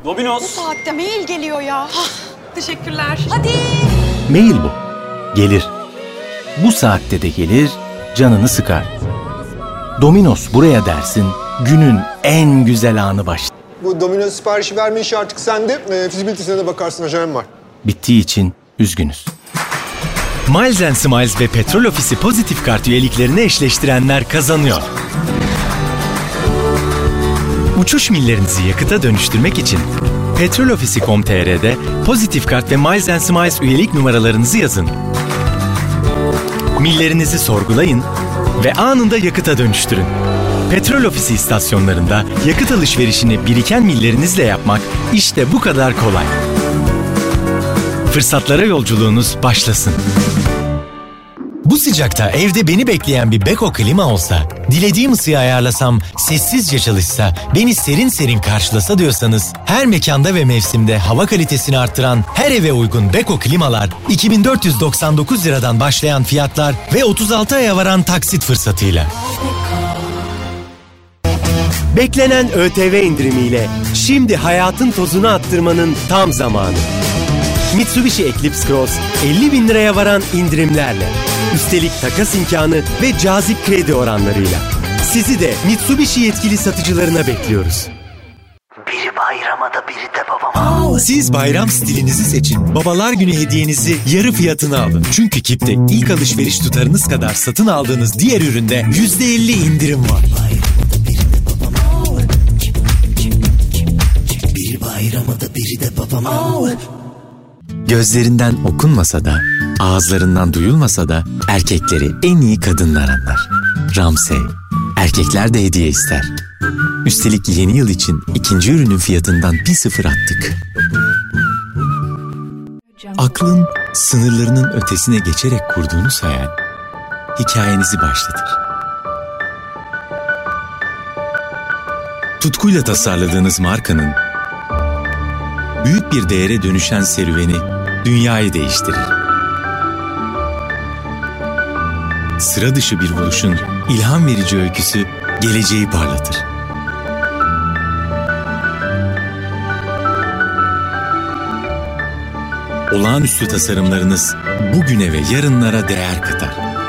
Domino's. Bu saatte mail geliyor ya. Teşekkürler. Hadi. Mail bu. Gelir. Bu saatte de gelir, canını sıkar. Domino's buraya dersin, günün en güzel anı başlar. Bu Domino's siparişi verme işi artık sende. Fizibilitesine de bakarsın, acelem var. Bittiği için üzgünüz. Miles & Smiles ve Petrol Ofisi Pozitif Kart üyeliklerini eşleştirenler kazanıyor. Uçuş millerinizi yakıta dönüştürmek için petrolofisi.com.tr'de Pozitif Kart ve Miles & Smiles üyelik numaralarınızı yazın. Millerinizi sorgulayın ve anında yakıta dönüştürün. Petrol Ofisi istasyonlarında yakıt alışverişini biriken millerinizle yapmak işte bu kadar kolay. Fırsatlara yolculuğunuz başlasın. Bu sıcakta evde beni bekleyen bir Beko klima olsa, dilediğim ısıyı ayarlasam, sessizce çalışsa, beni serin serin karşılasa diyorsanız, her mekanda ve mevsimde hava kalitesini arttıran her eve uygun Beko klimalar, 2499 liradan başlayan fiyatlar ve 36 aya varan taksit fırsatıyla. Beklenen ÖTV indirimiyle şimdi hayatın tozunu attırmanın tam zamanı. Mitsubishi Eclipse Cross 50.000 liraya varan indirimlerle. Üstelik takas imkanı ve cazip kredi oranlarıyla. Sizi de Mitsubishi yetkili satıcılarına bekliyoruz. Biri bayrama da biri de babama. Siz bayram stilinizi seçin. Babalar Günü hediyenizi yarı fiyatına alın. Çünkü Kip'te ilk alışveriş tutarınız kadar satın aldığınız diğer üründe %50 indirim var. Biri bayrama da biri de babama. Gözlerinden okunmasa da, ağızlarından duyulmasa da erkekleri en iyi kadınlar anlar. Ramsey. Erkekler de hediye ister. Üstelik yeni yıl için ikinci ürünün fiyatından bir sıfır attık. Aklın sınırlarının ötesine geçerek kurduğunuz hayal, hikayenizi başlatır. Tutkuyla tasarladığınız markanın, büyük bir değere dönüşen serüveni dünyayı değiştirir. Sıra dışı bir buluşun ilham verici öyküsü geleceği parlatır. Olağanüstü tasarımlarınız bugüne ve yarınlara değer katar.